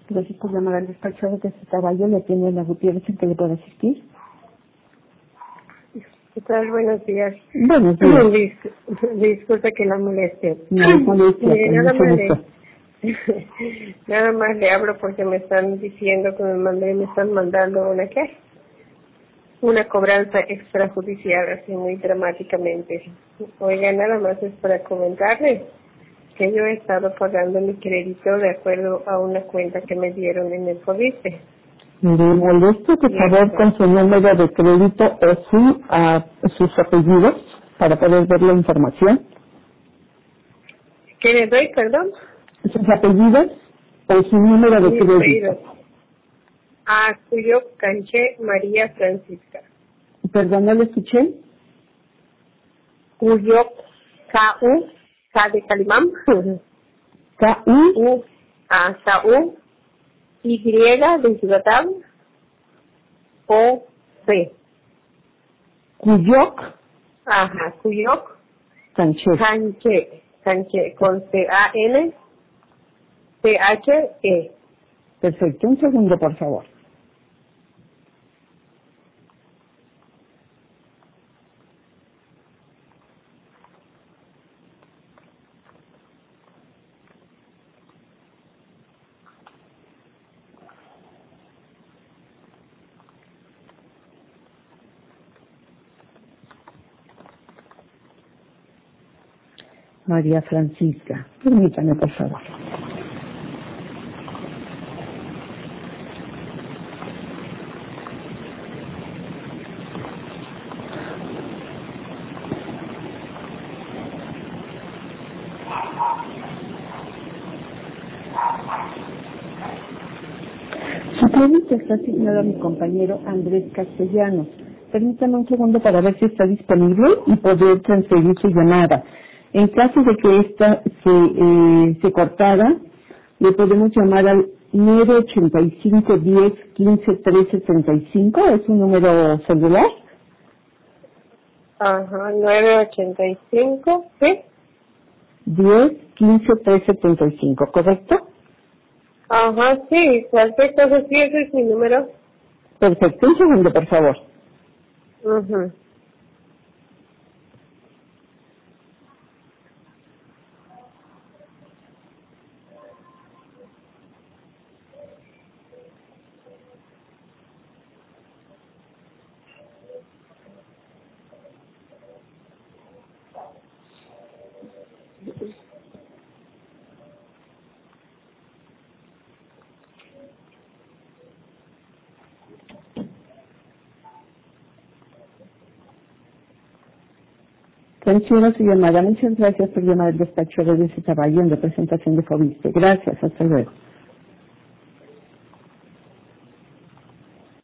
Gracias por llamar al despacho de Caballo. Le tiene la Gutiérrez en que le puedo asistir. ¿Qué tal? Buenos días. Buenos días. Disculpe que la moleste. No es molestia, Mire, con mucho gusto. nada más le hablo porque me están diciendo que me están mandando una cobranza extrajudicial, así muy dramáticamente. Oiga, nada más es para comentarle que yo he estado pagando mi crédito de acuerdo a una cuenta que me dieron en el Fobiste. Le molesto, por favor, con su número de crédito o sus apellidos para poder ver la información. ¿Qué le doy, perdón? Sus apellidos o su número de Mi crédito. apellido. Cuyo Canché María Francisca. Perdón, no le escuché. Cuyo K de Calimán. K-U. K-U. Y de Yucatán. O-C. Cuyoc. Ajá, Cuyoc. Sánchez. Canché, con C-A-N-C-H-E. Perfecto, un segundo, por favor. María Francisca. Permítame, por favor. Su crédito está asignado a mi compañero Andrés Castellanos. Permítame un segundo para ver si está disponible y poder transferir su llamada. En caso de que esta se cortara, le podemos llamar al 985 10 15 13 35. ¿Es un número celular? Ajá, 985, ¿sí? 10 15 13 35, ¿correcto? Ajá, sí, cualquier cosa, sí, ese es mi número. Perfecto, un segundo, por favor. Ajá. Transfiero su llamada. Muchas gracias por llamar al despacho de ese Caballo en representación de Fobiste. Gracias, hasta luego.